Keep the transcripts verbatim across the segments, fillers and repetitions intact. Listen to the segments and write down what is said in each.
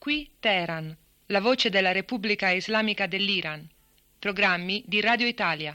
Qui Teheran, la voce della Repubblica Islamica dell'Iran. Programmi di Radio Italia.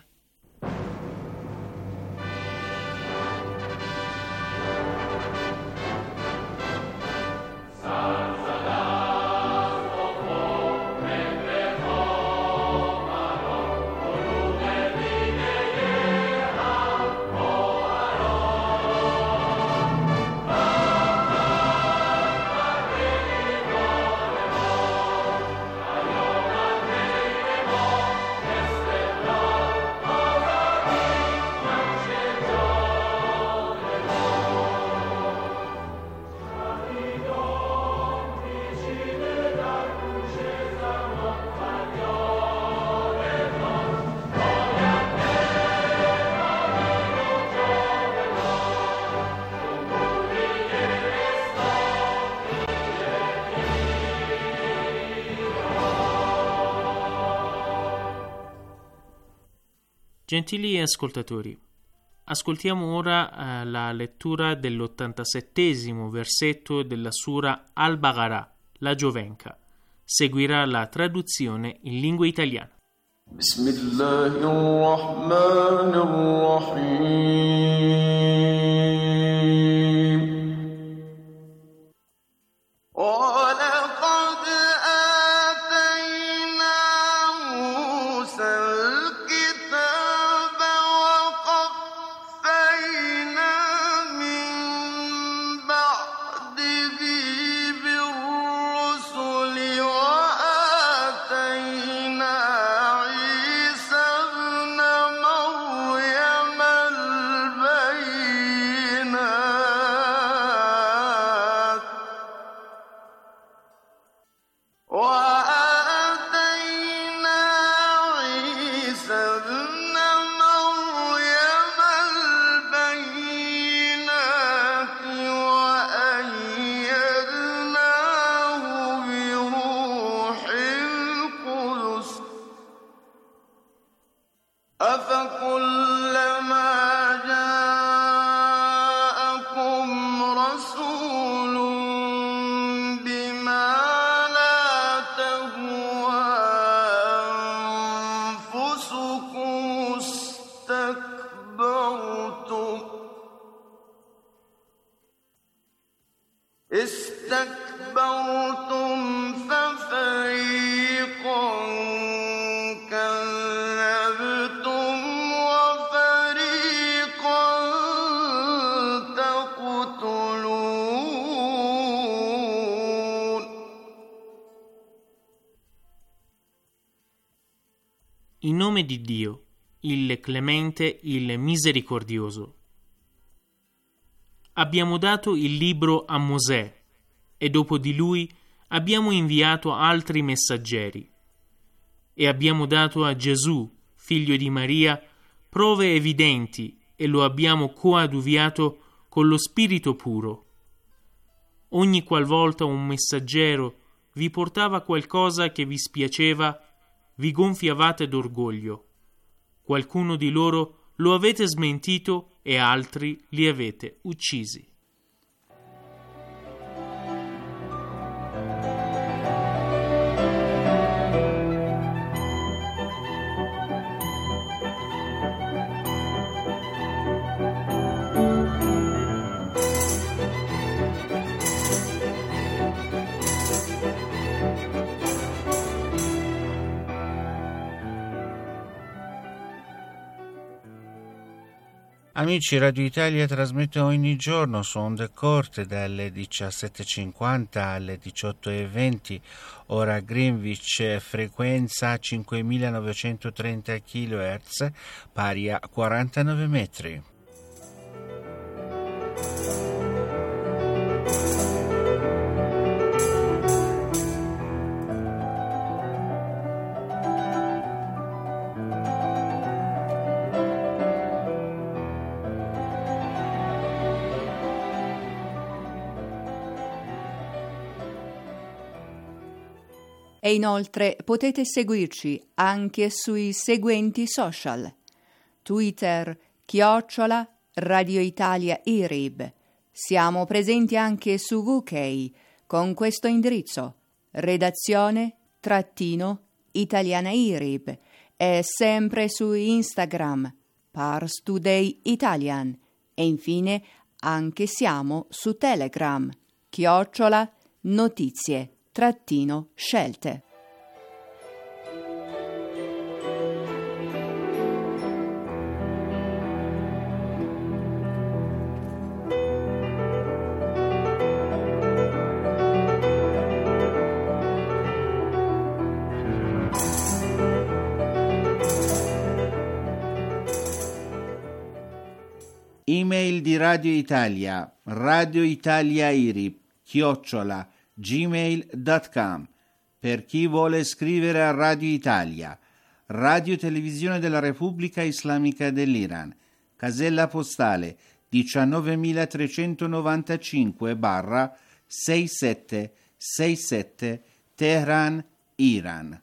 Gentili ascoltatori, ascoltiamo ora eh, la lettura dell'ottantasettesimo versetto della Sura Al-Baqarah, la Giovenca. Seguirà la traduzione in lingua italiana. استكبرتم ففريقا كذبتم وفريقا تقتلون. In nome di Dio, il Clemente, il Misericordioso. Abbiamo dato il libro a Mosè e dopo di lui abbiamo inviato altri messaggeri e abbiamo dato a Gesù, figlio di Maria, prove evidenti e lo abbiamo coadiuviato con lo Spirito puro. Ogni qualvolta un messaggero vi portava qualcosa che vi spiaceva, vi gonfiavate d'orgoglio. Qualcuno di loro lo avete smentito e altri li avete uccisi. Amici, Radio Italia trasmette ogni giorno su onde corte dalle diciassette e cinquanta alle diciotto e venti, ora Greenwich, frequenza cinquemilanovecentotrenta chilohertz, pari a quarantanove metri. E inoltre potete seguirci anche sui seguenti social: Twitter, chiocciola, Radio Italia I R I B. Siamo presenti anche su U K con questo indirizzo: redazione trattino Italiana I R I B e sempre su Instagram Pars Today Italian e infine anche siamo su Telegram chiocciola notizie trattino scelte. Email di Radio Italia, Radio Italia I R I B, chiocciola, gmail punto com. Per chi vuole scrivere a Radio Italia, Radio Televisione della Repubblica Islamica dell'Iran, casella postale diciannovemilatrecentonovantacinque sessantasette Teheran, Iran.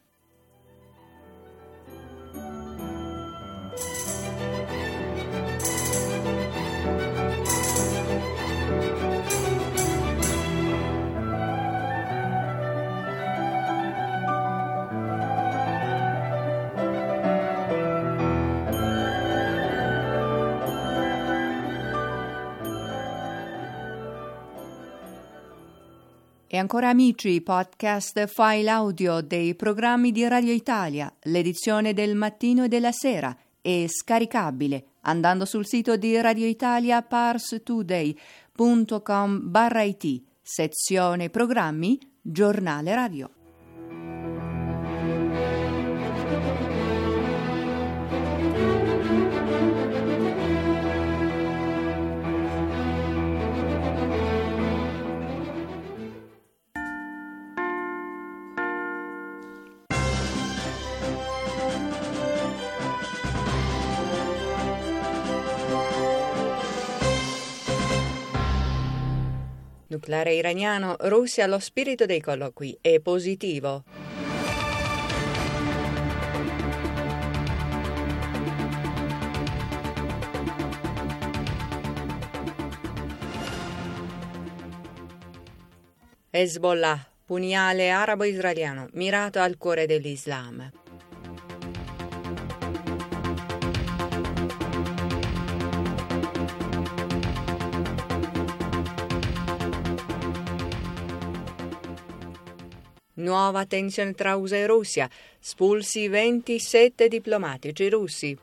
E ancora amici, podcast file audio dei programmi di Radio Italia, l'edizione del mattino e della sera è scaricabile andando sul sito di Radio Italia parstoday punto com barra it, sezione programmi, giornale radio. Nucleare iraniano, Russia, lo spirito dei colloqui è positivo. Hezbollah, pugnale arabo-israeliano mirato al cuore dell'Islam. Nuova tensione tra U S A e Russia, espulsi ventisette diplomatici russi.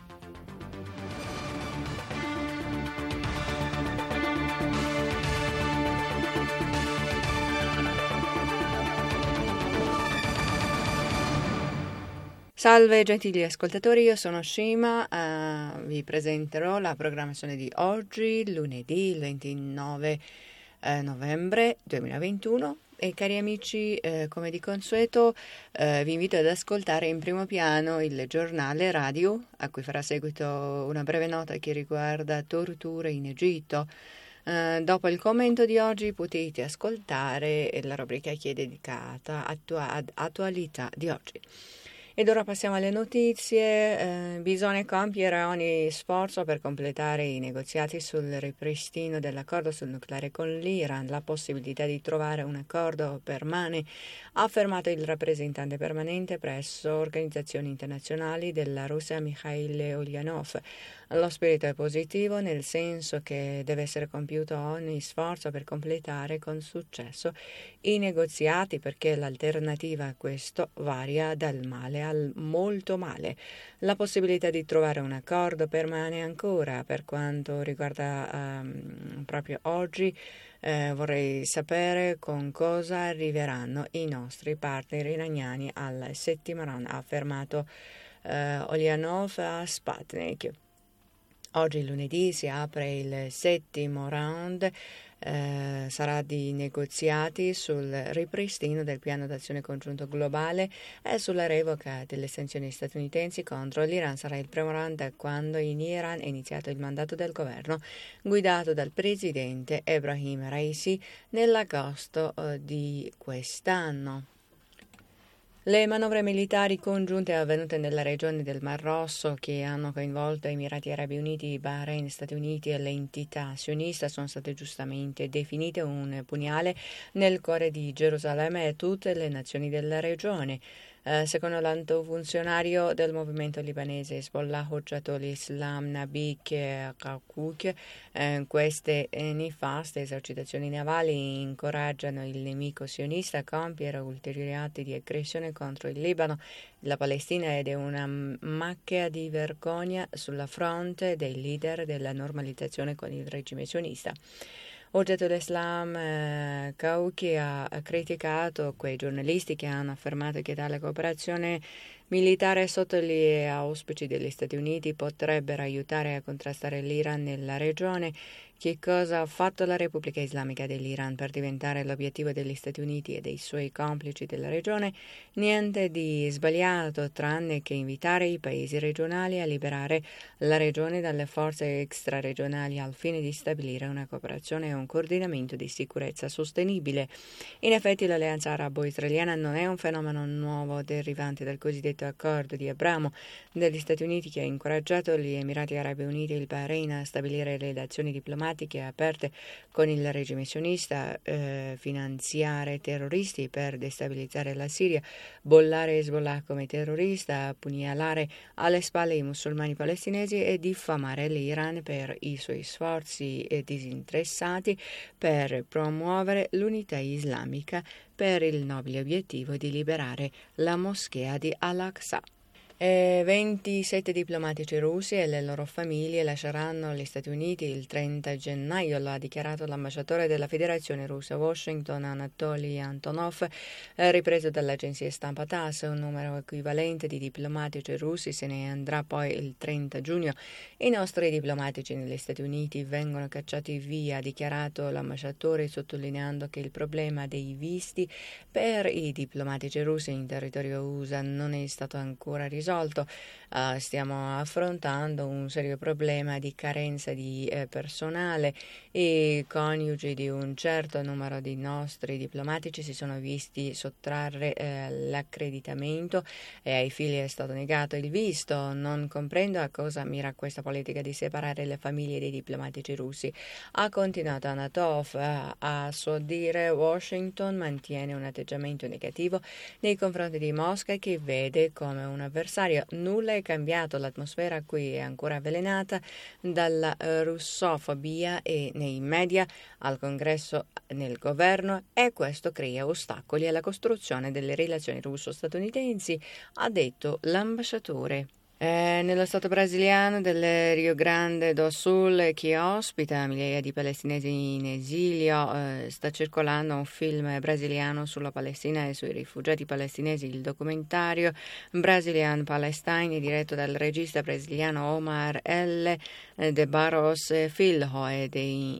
Salve gentili ascoltatori, io sono Shima, uh, vi presenterò la programmazione di oggi, lunedì il ventinove eh, novembre duemilaventuno. E cari amici, eh, come di consueto, eh, vi invito ad ascoltare in primo piano il giornale radio, a cui farà seguito una breve nota che riguarda torture in Egitto. Eh, dopo il commento di oggi potete ascoltare la rubrica che è dedicata attua- ad attualità di oggi. Ed ora passiamo alle notizie. Eh, bisogna compiere ogni sforzo per completare i negoziati sul ripristino dell'accordo sul nucleare con l'Iran. La possibilità di trovare un accordo permane, ha affermato il rappresentante permanente presso organizzazioni internazionali della Russia Mikhail Ulyanov. Lo spirito è positivo nel senso che deve essere compiuto ogni sforzo per completare con successo i negoziati, perché l'alternativa a questo varia dal male al molto male. La possibilità di trovare un accordo permane ancora. Per quanto riguarda um, proprio oggi, eh, vorrei sapere con cosa arriveranno i nostri partner iraniani al settimo round, ha affermato eh, Ulyanov a Sputnik. Oggi lunedì si apre il settimo round, eh, sarà di negoziati sul ripristino del piano d'azione congiunto globale e sulla revoca delle sanzioni statunitensi contro l'Iran. Sarà il primo round quando in Iran è iniziato il mandato del governo guidato dal presidente Ebrahim Raisi nell'agosto eh, di quest'anno. Le manovre militari congiunte avvenute nella regione del Mar Rosso, che hanno coinvolto Emirati Arabi Uniti, Bahrain, Stati Uniti e l'entità sionista, sono state giustamente definite un pugnale nel cuore di Gerusalemme e tutte le nazioni della regione. Eh, secondo l'alto funzionario del movimento libanese Hezbollah, Hojjatul Islam Nabi Kakuk, eh, queste eh, nefaste esercitazioni navali incoraggiano il nemico sionista a compiere ulteriori atti di aggressione contro il Libano, la Palestina, ed è una macchia di vergogna sulla fronte dei leader della normalizzazione con il regime sionista. Hojjatul Islam eh, Kauki ha criticato quei giornalisti che hanno affermato che tale cooperazione militare sotto gli auspici degli Stati Uniti potrebbero aiutare a contrastare l'Iran nella regione. Che cosa ha fatto la Repubblica Islamica dell'Iran per diventare l'obiettivo degli Stati Uniti e dei suoi complici della regione? Niente di sbagliato, tranne che invitare i paesi regionali a liberare la regione dalle forze extraregionali al fine di stabilire una cooperazione e un coordinamento di sicurezza sostenibile. In effetti l'alleanza arabo-israeliana non è un fenomeno nuovo derivante dal cosiddetto accordo di Abramo degli Stati Uniti, che ha incoraggiato gli Emirati Arabi Uniti e il Bahrain a stabilire relazioni diplomatiche aperte con il regime sionista, eh, finanziare terroristi per destabilizzare la Siria, bollare Hezbollah come terrorista, pugnalare alle spalle i musulmani palestinesi e diffamare l'Iran per i suoi sforzi eh, disinteressati per promuovere l'unità islamica per il nobile obiettivo di liberare la moschea di Al-Aqsa. E ventisette diplomatici russi e le loro famiglie lasceranno gli Stati Uniti il trenta gennaio, lo ha dichiarato l'ambasciatore della Federazione Russa a Washington, Anatoly Antonov, ripreso dall'agenzia stampa TASS. Un numero equivalente di diplomatici russi se ne andrà poi il trenta giugno. I nostri diplomatici negli Stati Uniti vengono cacciati via, ha dichiarato l'ambasciatore, sottolineando che il problema dei visti per i diplomatici russi in territorio U S A non è stato ancora risolto. Uh, stiamo affrontando un serio problema di carenza di eh, personale. I coniugi di un certo numero di nostri diplomatici si sono visti sottrarre eh, l'accreditamento e ai figli è stato negato il visto. Non comprendo a cosa mira questa politica di separare le famiglie dei diplomatici russi, ha continuato Anatov. Uh, a suo dire Washington mantiene un atteggiamento negativo nei confronti di Mosca, che vede come un avversario. Nulla è cambiato, l'atmosfera qui è ancora avvelenata dalla uh, russofobia e nei media, al congresso, nel governo, e questo crea ostacoli alla costruzione delle relazioni russo-statunitensi, ha detto l'ambasciatore. Eh, nello stato brasiliano del Rio Grande do Sul, che ospita migliaia di palestinesi in esilio, eh, sta circolando un film brasiliano sulla Palestina e sui rifugiati palestinesi. Il documentario Brazilian Palestine, diretto dal regista brasiliano Omar L. de Barros Filho, ed è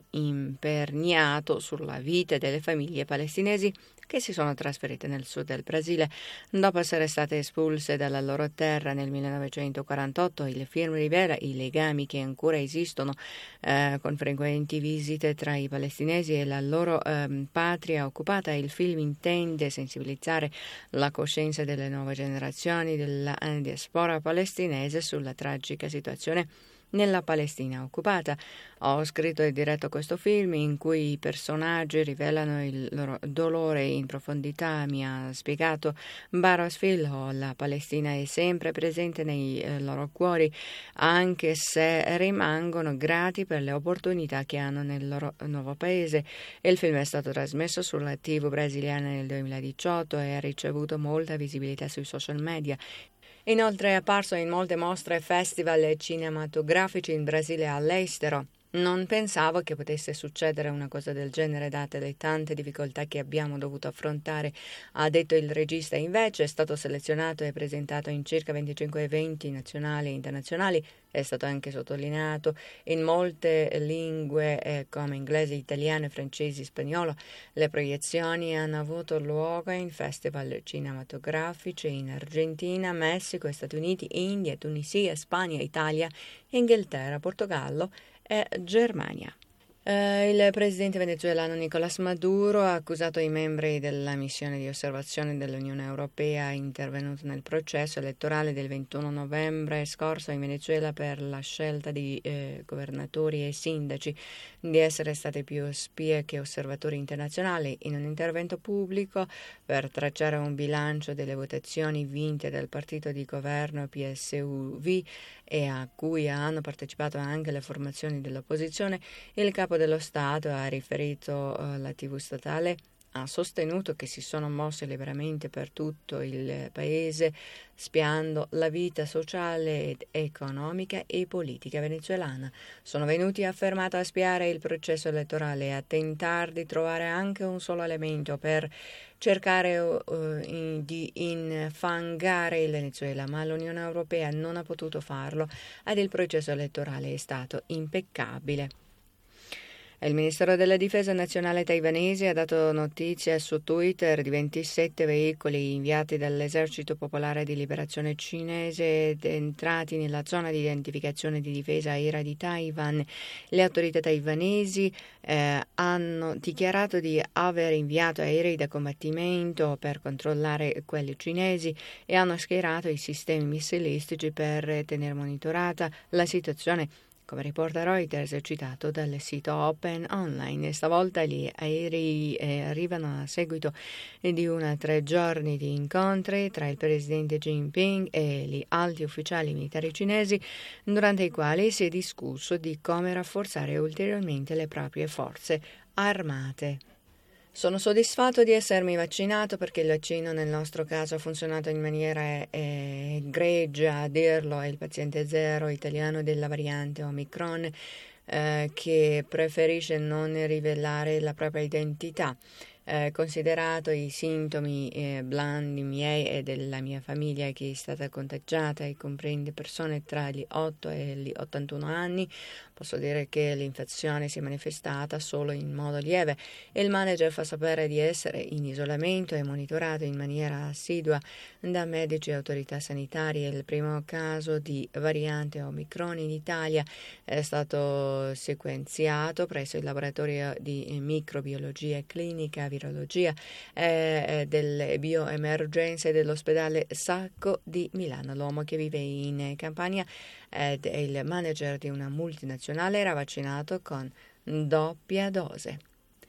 imperniato sulla vita delle famiglie palestinesi che si sono trasferite nel sud del Brasile dopo essere state espulse dalla loro terra nel millenovecentoquarantotto. Il film rivela i legami che ancora esistono, eh, con frequenti visite tra i palestinesi e la loro eh, patria occupata. Il film intende sensibilizzare la coscienza delle nuove generazioni della diaspora palestinese sulla tragica situazione nella Palestina occupata. Ho scritto e diretto questo film in cui i personaggi rivelano il loro dolore in profondità, mi ha spiegato Barros Filho. La Palestina è sempre presente nei eh, loro cuori, anche se rimangono grati per le opportunità che hanno nel loro nuovo paese. Il film è stato trasmesso sulla tivù brasiliana nel duemiladiciotto e ha ricevuto molta visibilità sui social media. Inoltre è apparso in molte mostre e festival cinematografici in Brasile e all'estero. Non pensavo che potesse succedere una cosa del genere, date le tante difficoltà che abbiamo dovuto affrontare, ha detto il regista. Invece è stato selezionato e presentato in circa venticinque eventi nazionali e internazionali. È stato anche sottolineato in molte lingue eh, come inglese, italiano, francese, spagnolo. Le proiezioni hanno avuto luogo in festival cinematografici in Argentina, Messico, Stati Uniti, India, Tunisia, Spagna, Italia, Inghilterra, Portogallo e Germania. Eh, il presidente venezuelano Nicolás Maduro ha accusato i membri della missione di osservazione dell'Unione Europea intervenuta nel processo elettorale del ventuno novembre scorso in Venezuela per la scelta di eh, governatori e sindaci di essere stati più spie che osservatori internazionali in un intervento pubblico per tracciare un bilancio delle votazioni vinte dal partito di governo P S U V e a cui hanno partecipato anche le formazioni dell'opposizione. Il capo dello Stato ha riferito alla tivù statale, ha sostenuto che si sono mosse liberamente per tutto il paese, spiando la vita sociale ed economica e politica venezuelana. Sono venuti, ha affermato, a spiare il processo elettorale e a tentare di trovare anche un solo elemento per cercare uh, in, di infangare il Venezuela, ma l'Unione Europea non ha potuto farlo ed il processo elettorale è stato impeccabile. Il Ministero della Difesa nazionale taiwanese ha dato notizia su Twitter di ventisette veicoli inviati dall'Esercito Popolare di Liberazione Cinese ed entrati nella zona di identificazione di difesa aerea di Taiwan. Le autorità taiwanesi eh, hanno dichiarato di aver inviato aerei da combattimento per controllare quelli cinesi e hanno schierato i sistemi missilistici per tenere monitorata la situazione, come riporta Reuters, citato dal sito Open Online. Stavolta gli aerei eh, arrivano a seguito di una tre giorni di incontri tra il presidente Xi Jinping e gli alti ufficiali militari cinesi, durante i quali si è discusso di come rafforzare ulteriormente le proprie forze armate. Sono soddisfatto di essermi vaccinato perché il vaccino nel nostro caso ha funzionato in maniera eh, egregia, a dirlo è il paziente zero italiano della variante Omicron eh, che preferisce non rivelare la propria identità. Eh, considerato i sintomi eh, blandi miei e della mia famiglia che è stata contagiata e comprende persone tra gli otto e gli ottantuno anni, posso dire che l'infezione si è manifestata solo in modo lieve. Il manager fa sapere di essere in isolamento e monitorato in maniera assidua da medici e autorità sanitarie. Il primo caso di variante Omicron in Italia è stato sequenziato presso il laboratorio di microbiologia clinica, virologia eh, delle bioemergenze dell'ospedale Sacco di Milano. L'uomo che vive in Campania ed è il manager di una multinazionale era vaccinato con doppia dose.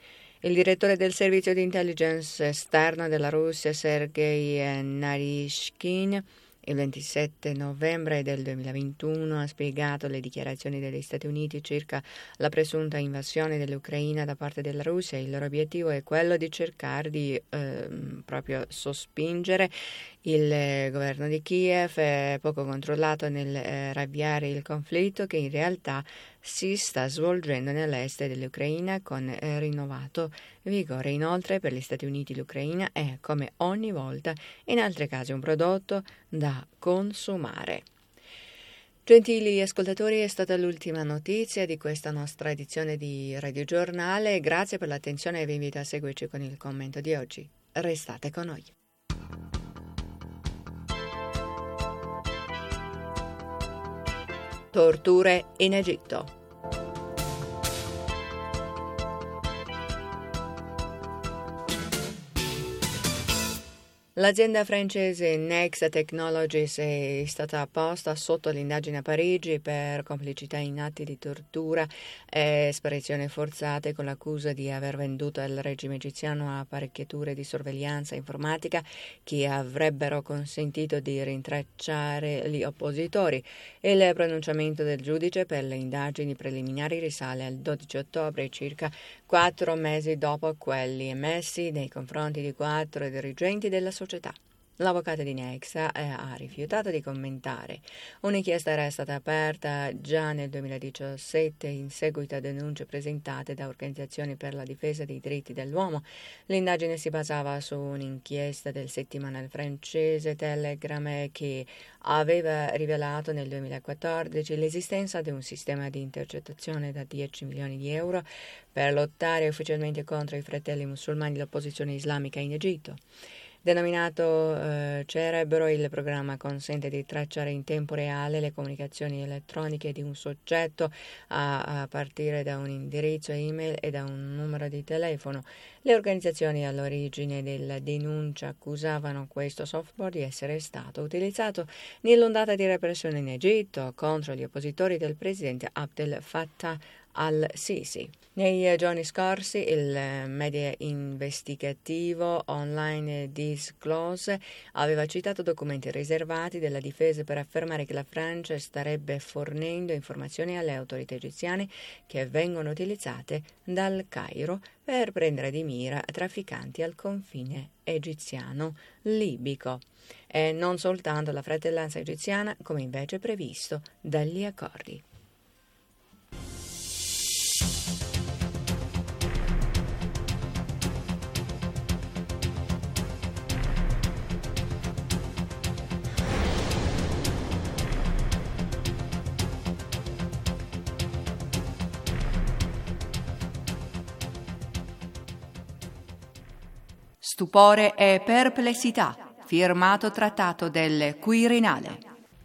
Il direttore del servizio di intelligence esterna della Russia, Sergei Narishkin, il ventisette novembre del duemilaventuno ha spiegato le dichiarazioni degli Stati Uniti circa la presunta invasione dell'Ucraina da parte della Russia. Il loro obiettivo è quello di cercare di eh, proprio sospingere il eh, governo di Kiev, eh, poco controllato nel eh, ravviare il conflitto che in realtà si sta svolgendo nell'est dell'Ucraina con eh, rinnovato vigore. Inoltre per gli Stati Uniti l'Ucraina è, come ogni volta, in altri casi un prodotto da consumare. Gentili ascoltatori, è stata l'ultima notizia di questa nostra edizione di Radio Giornale. Grazie per l'attenzione e vi invito a seguirci con il commento di oggi. Restate con noi. Torture in Egitto. L'azienda francese Next Technologies è stata posta sotto l'indagine a Parigi per complicità in atti di tortura e sparizioni forzate con l'accusa di aver venduto al regime egiziano apparecchiature di sorveglianza informatica che avrebbero consentito di rintracciare gli oppositori. Il pronunciamento del giudice per le indagini preliminari risale al dodici ottobre, circa quattro mesi dopo quelli emessi nei confronti di quattro dirigenti della società. L'avvocato di Nexa eh, ha rifiutato di commentare. Un'inchiesta era stata aperta già nel duemiladiciassette in seguito a denunce presentate da organizzazioni per la difesa dei diritti dell'uomo. L'indagine si basava su un'inchiesta del settimanale francese Telegram che aveva rivelato nel duemilaquattordici l'esistenza di un sistema di intercettazione da dieci milioni di euro per lottare ufficialmente contro i fratelli musulmani dell'opposizione islamica in Egitto. Denominato eh, Cerebro, il programma consente di tracciare in tempo reale le comunicazioni elettroniche di un soggetto a, a partire da un indirizzo email e da un numero di telefono. Le organizzazioni all'origine della denuncia accusavano questo software di essere stato utilizzato nell'ondata di repressione in Egitto contro gli oppositori del presidente Abdel Fattah al-Sisi. Nei giorni scorsi il media investigativo online Disclose aveva citato documenti riservati della difesa per affermare che la Francia starebbe fornendo informazioni alle autorità egiziane che vengono utilizzate dal Cairo per prendere di mira trafficanti al confine egiziano-libico e non soltanto la fratellanza egiziana come invece previsto dagli accordi. Stupore e perplessità, firmato trattato del Quirinale.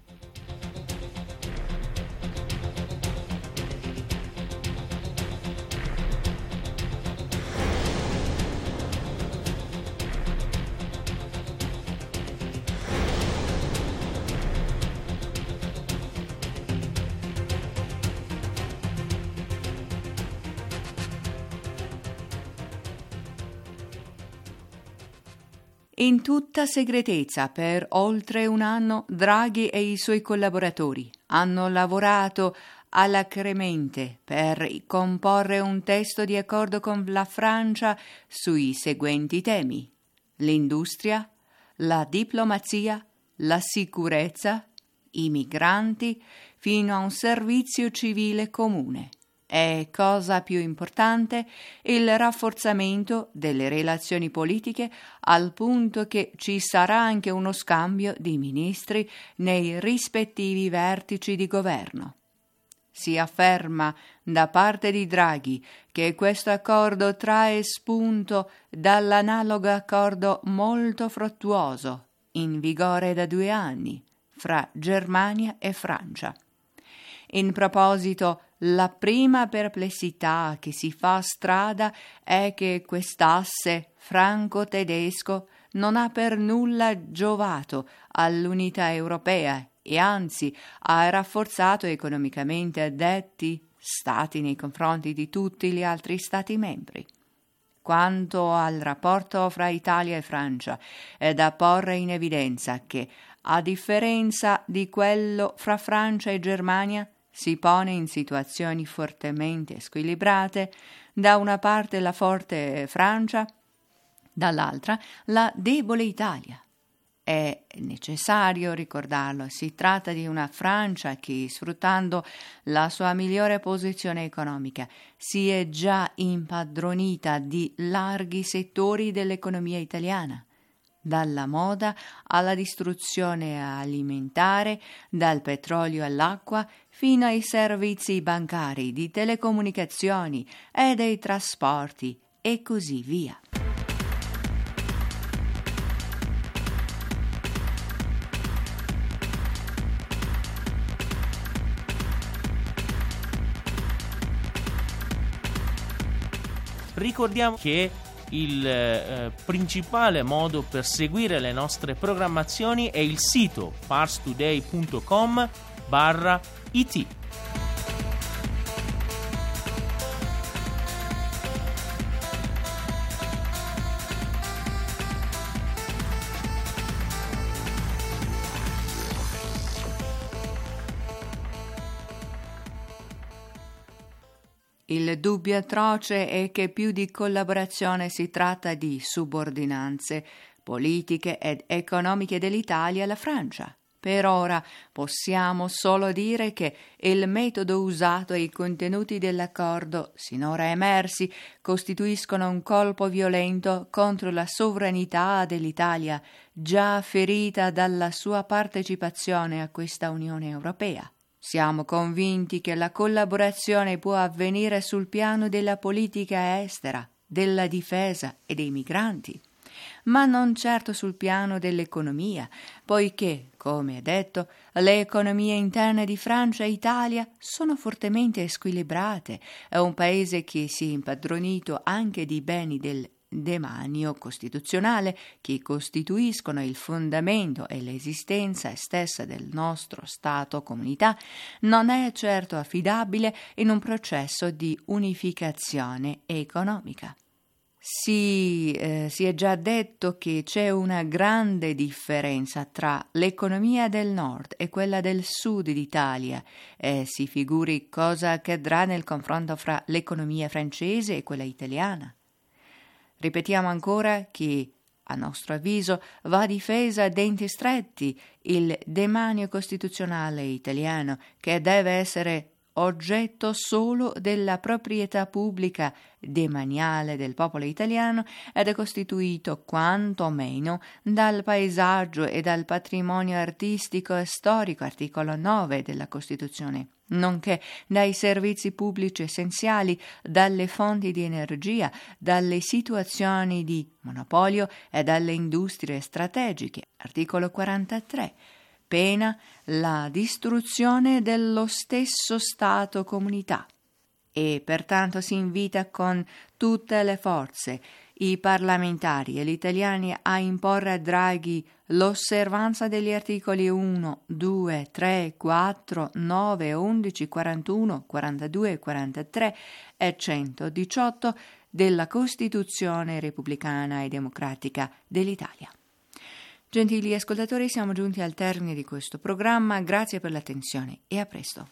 In tutta segretezza, per oltre un anno, Draghi e i suoi collaboratori hanno lavorato alacremente per comporre un testo di accordo con la Francia sui seguenti temi: l'industria, la diplomazia, la sicurezza, i migranti, fino a un servizio civile comune. E, cosa più importante, il rafforzamento delle relazioni politiche, al punto che ci sarà anche uno scambio di ministri nei rispettivi vertici di governo. Si afferma da parte di Draghi che questo accordo trae spunto dall'analogo accordo molto fruttuoso, in vigore da due anni, fra Germania e Francia. In proposito, la prima perplessità che si fa strada è che quest'asse franco-tedesco non ha per nulla giovato all'unità europea e anzi ha rafforzato economicamente detti stati nei confronti di tutti gli altri stati membri. Quanto al rapporto fra Italia e Francia, è da porre in evidenza che, a differenza di quello fra Francia e Germania, si pone in situazioni fortemente squilibrate, da una parte la forte Francia, dall'altra la debole Italia. È necessario ricordarlo, si tratta di una Francia che, sfruttando la sua migliore posizione economica, si è già impadronita di larghi settori dell'economia italiana, dalla moda alla distruzione alimentare, dal petrolio all'acqua, fino ai servizi bancari, di telecomunicazioni e dei trasporti e così via. Ricordiamo che il eh, principale modo per seguire le nostre programmazioni è il sito parstoday punto com barra it. Il dubbio atroce è che più di collaborazione si tratta di subordinanze politiche ed economiche dell'Italia alla Francia. Per ora possiamo solo dire che il metodo usato e i contenuti dell'accordo sinora emersi costituiscono un colpo violento contro la sovranità dell'Italia, già ferita dalla sua partecipazione a questa Unione Europea. Siamo convinti che la collaborazione può avvenire sul piano della politica estera, della difesa e dei migranti. ma non certo sul piano dell'economia, poiché, come è detto, le economie interne di Francia e Italia sono fortemente squilibrate. È un paese che si è impadronito anche di beni del demanio costituzionale che costituiscono il fondamento e l'esistenza stessa del nostro Stato-comunità, non è certo affidabile in un processo di unificazione economica. Si, eh, si è già detto che c'è una grande differenza tra l'economia del nord e quella del sud d'Italia. Eh, si figuri cosa accadrà nel confronto fra l'economia francese e quella italiana. Ripetiamo ancora che, a nostro avviso, va difesa a denti stretti il demanio costituzionale italiano, che deve essere oggetto solo della proprietà pubblica demaniale del popolo italiano ed è costituito quanto meno dal paesaggio e dal patrimonio artistico e storico, articolo nove della Costituzione, nonché dai servizi pubblici essenziali, dalle fonti di energia, dalle situazioni di monopolio e dalle industrie strategiche, articolo quarantatré. Pena la distruzione dello stesso Stato-comunità e pertanto si invita con tutte le forze i parlamentari e gli italiani a imporre a Draghi l'osservanza degli articoli uno, due, tre, quattro, nove, undici, quarantuno, quarantadue, quarantatré e centodiciotto della Costituzione repubblicana e democratica dell'Italia. Gentili ascoltatori, siamo giunti al termine di questo programma. Grazie per l'attenzione e a presto.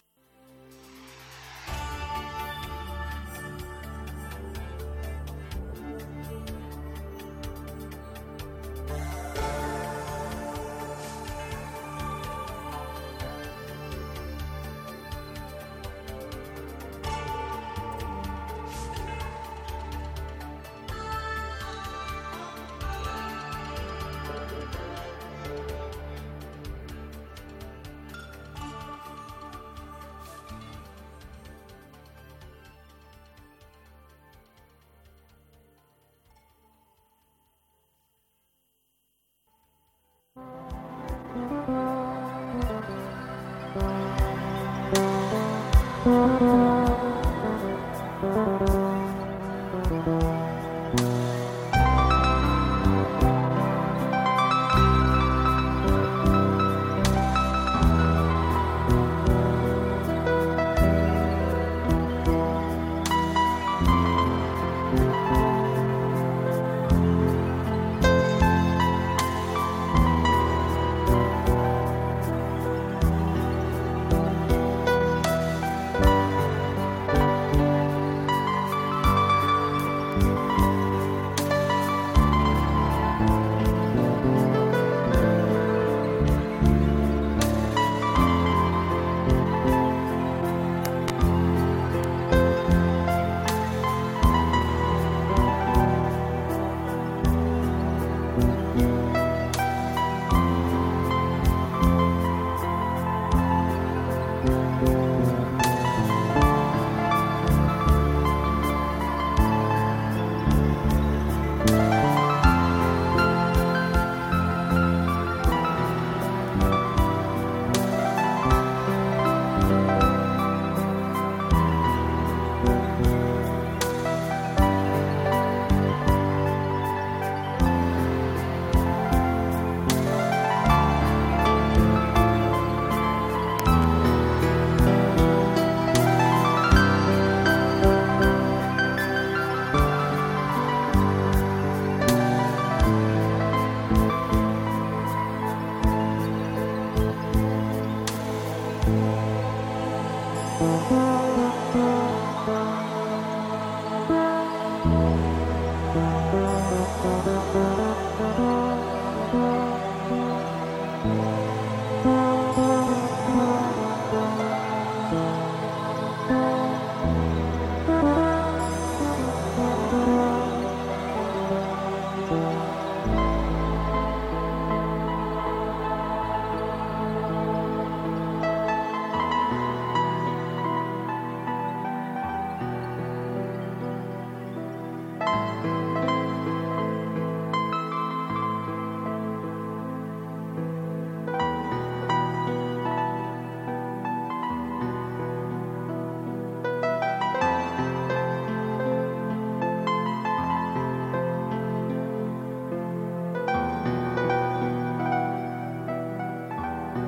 Thank you.